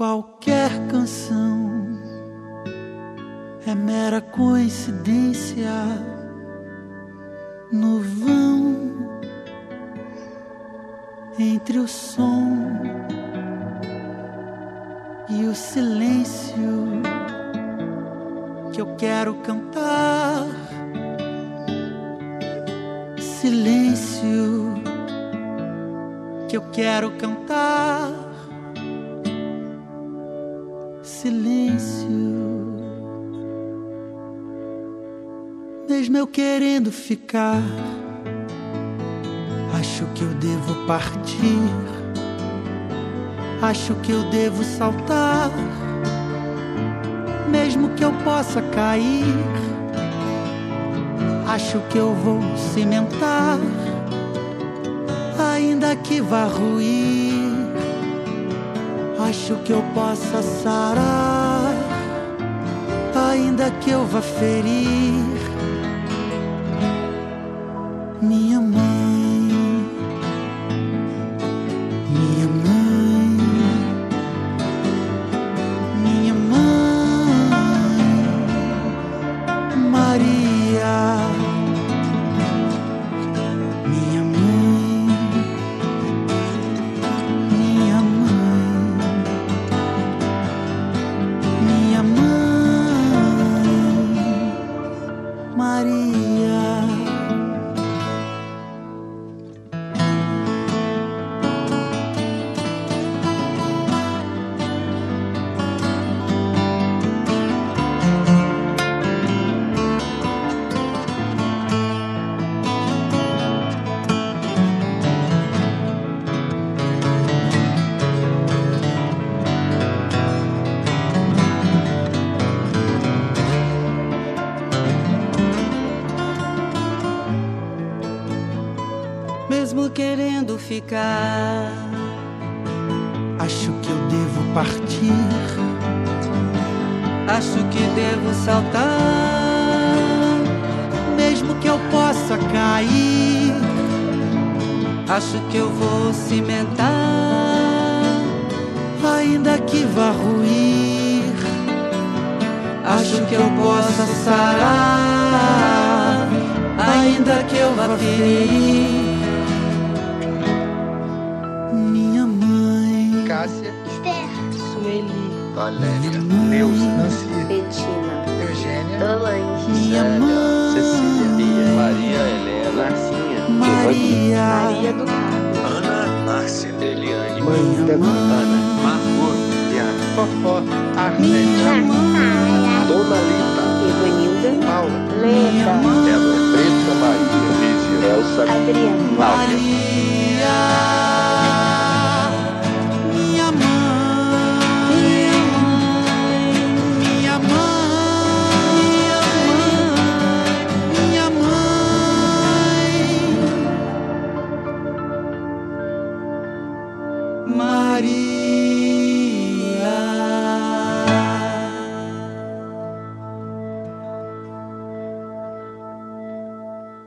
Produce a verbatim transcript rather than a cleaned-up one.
Qualquer canção é mera coincidência no vão entre o som e o silêncio que eu quero cantar. Silêncio que eu quero cantar. Silêncio, mesmo eu querendo ficar, acho que eu devo partir, acho que eu devo saltar, mesmo que eu possa cair, acho que eu vou cimentar, ainda que vá ruir. Acho que eu possa sarar, ainda que eu vá ferir. Minha mãe, minha mãe, minha mãe, Maria, minha mãe, minha mãe. Maria, mesmo querendo ficar, acho que eu devo partir, acho que devo saltar, mesmo que eu possa cair, acho que eu vou cimentar, ainda que vá ruir, acho que eu possa sarar, ainda que eu vá ferir. Cássia, Esther, Sueli, Valéria, Neuza, Nancy, Betina, Eugênia, Solange, Minha Célia, mãe, Cecília, Bia, Maria Helena, Marcinha, Maria, Maria do Carmo, Ana, Márcia, Eliane, minha mãe, Marco, Tiago, Fofó, Arlete, minha mãe, Dona Lita, Evanilda, Paula, Leda, Débora, Preta Maria, Lígia, Elsa, Adriana, Cláudia. Maria, minha mãe, minha mãe, minha mãe, Maria.